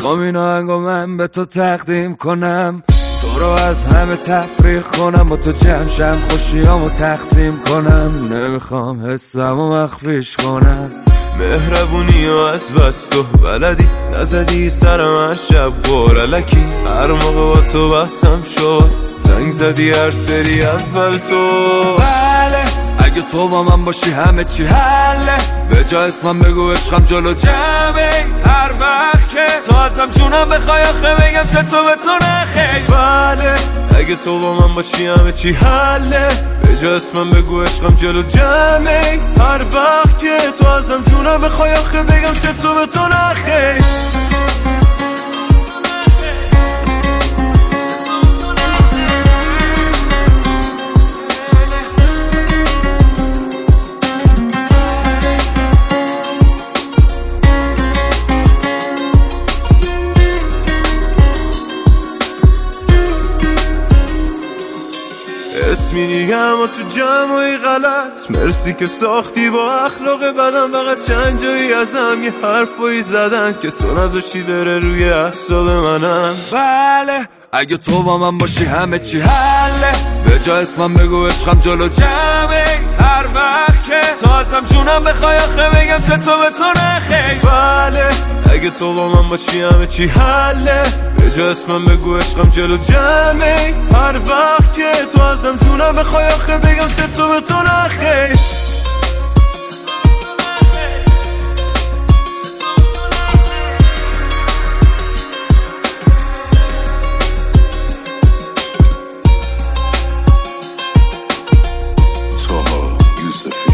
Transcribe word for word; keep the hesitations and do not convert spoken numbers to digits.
میخوام این آهنگو من به تو تقدیم کنم، تو رو از همه تفریق کنم، با تو جمع شم خوشیامو تقسیم کنم. نمیخوام حسمو مخفیش کنم، مهربونی و از بس تو بلدی، نزدی سر من شب قرالکی. هر موقع با تو بحثم شد زنگ زدی هر سری اول تو. بله اگه تو با من باشی همه چی حله، به جا اسمم بگو عشقم جلو جمعه. هر وقت که تو ازم جونم بخوای آخه بگم چطور به تو نخیر. بله اگه تو با من باشی همه چی حله، به جا اسمم بگو عشقم جلو جمعه. هر وقت که تو ازم جونم بخوای آخه بگم چطور به تو نخیر. اسمی دیگم و تو جمعی غلط، مرسی که ساختی با اخلاق بدم. فقط چند جایی ازم یه حرفایی زدن که تو نذاشتی بره روی اعصاب منم. بله اگه تو با من باشی همه چی حله، به جا اسمم بگو عشقم جلو جمعه. هر وقت که تو ازم جونم بخوای آخه بگم چطور به تو نخیر. بله اگه تو با من باشی همه چی حله، به جا اسمم بگو عشقم جلو جمعه. هر وقت که تو ازم جونم بخوای آخه بگم چطور به تو نخیر. Yusuf